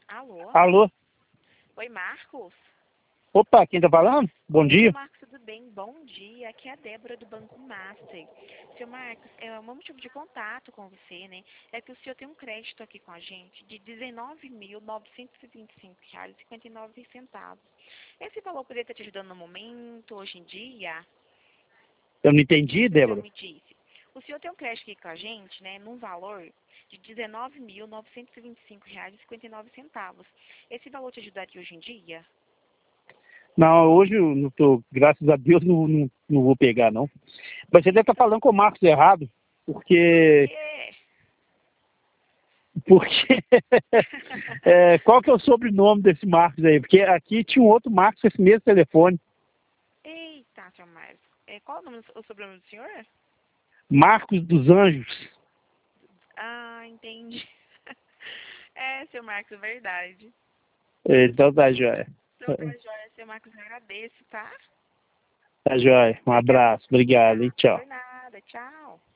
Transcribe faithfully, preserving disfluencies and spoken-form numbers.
Alô? Alô? Oi, Marcos? Opa, quem tá falando? Bom Oi, dia. Marcos, tudo bem? Bom dia. Aqui é a Débora do Banco Master. Seu Marcos, é, o meu motivo de contato com você, né, é que o senhor tem um crédito aqui com a gente de dezenove mil novecentos e vinte e cinco reais e cinquenta e nove centavos. Esse valor poderia estar te ajudando no momento, hoje em dia? Eu não entendi, O senhor Débora. me disse. O senhor tem um crédito aqui com a gente, né, num valor de dezenove mil novecentos e vinte e cinco reais e cinquenta e nove centavos. Esse valor te ajudaria hoje em dia? Não, hoje eu não tô, graças a Deus, não, não, não vou pegar, não. Mas você deve estar falando com o Marcos errado, Por porque... quê? Porque... é, qual que é o sobrenome desse Marcos aí? Porque aqui tinha um outro Marcos com esse mesmo telefone. Eita, seu Marcos. É, qual o nome, o sobrenome do senhor? Marcos dos Anjos. Ah, entendi. É, seu Marcos, verdade. É, então tá joia. Então tá joia, seu Marcos, eu agradeço, tá? Tá joia. Um Obrigada. abraço. Obrigado, hein? Tchau. Por nada, tchau.